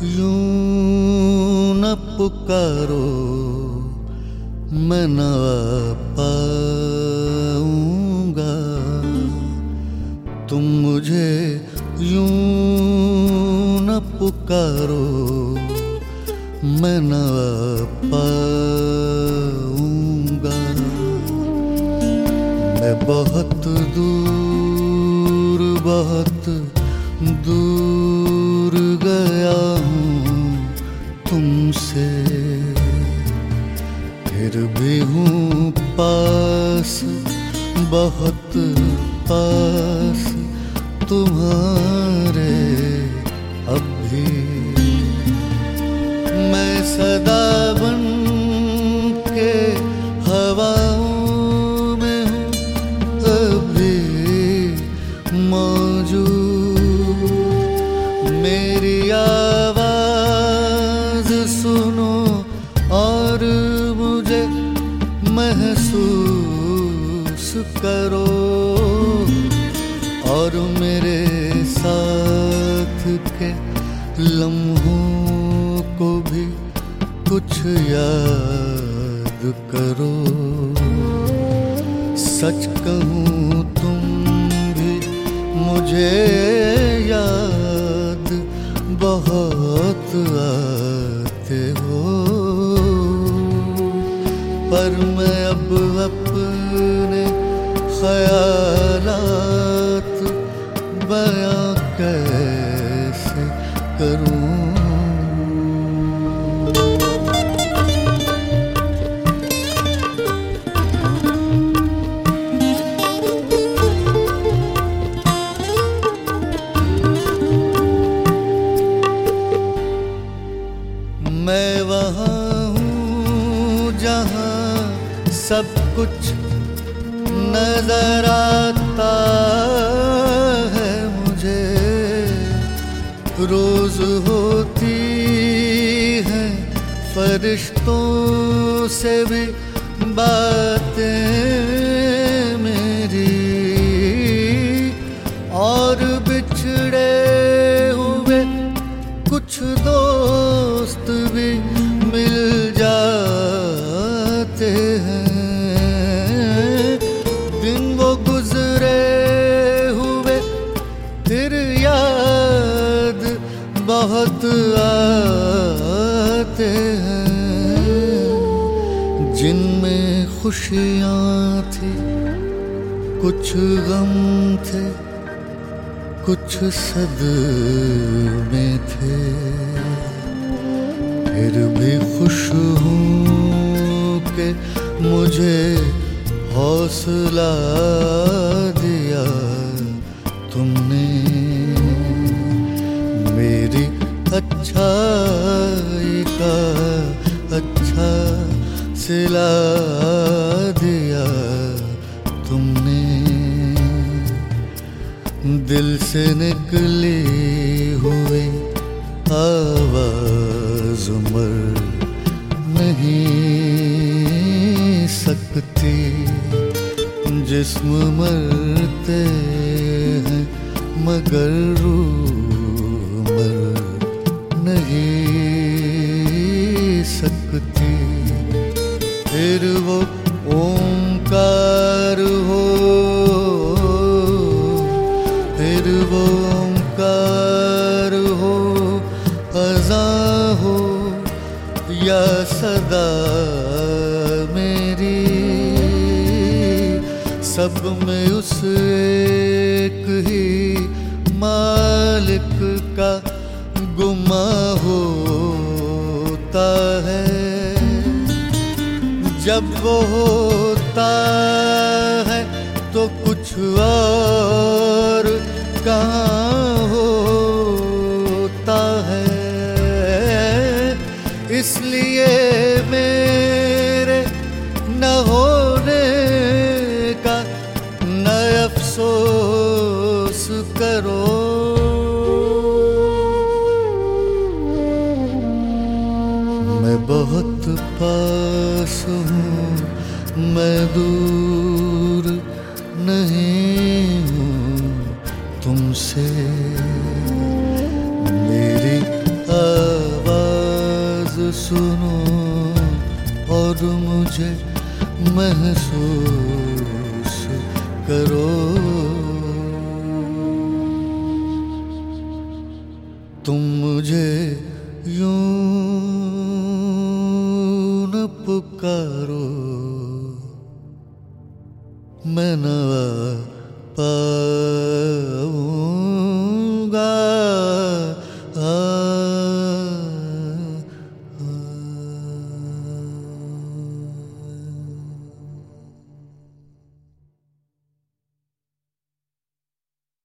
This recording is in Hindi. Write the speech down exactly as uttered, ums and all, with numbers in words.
यूं न पुकारो मैं न पाऊंगा, तुम मुझे यूं न पुकारो मैं न पाऊंगा। मैं बहुत दूर बहुत दूर गया हूँ तुमसे, फिर भी हूँ पास बहुत पास तुम्हारे अब भी। मैं सदा बन के हवाओं में हूँ अभी मौजूद, मेरी आवाज़ सुनो और मुझे महसूस करो, और मेरे साथ के लम्हों को भी कुछ याद करो। सच कहूँ तुम भी मुझे याद बहुत आते हो, पर मैं अब अपने ख्यालात बयां कैसे करूं। मैं वहाँ हूँ जहाँ सब कुछ नजर आता है मुझे, रोज होती है फरिश्तों से भी बातें मेरी, और बिछड़े हुए कुछ दोस्त भी मिल जाते हैं। दिन वो गुजरे हुए फिर याद बहुत आते हैं, जिनमें खुशियाँ थी कुछ गम थे कुछ सदमे थे, फिर भी खुश हूँ कि मुझे हौसला दिया तुमने, मेरी अच्छाई का अच्छा सिला दिया तुमने। दिल से निकली हुई आवाज़ मर नहीं सकती, जिस्म मरते हैं मगर रूह मर नहीं सकती। फिर वो ओंकार हो, फिर वो ओंकार हो, अज़ां हो या सदा मेरी, सब में उस एक ही मालिक का गुमा होता है। जब वो होता है तो कुछ और कहाँ होता है, इसलिए मेरे न होने का न अफसोस करो। मैं बहुत पास हूँ मैं दूर नहीं हूँ तुमसे, मेरी आ सुनो और मुझे महसूस करो। तुम मुझे यूं न पुकारो, मैं न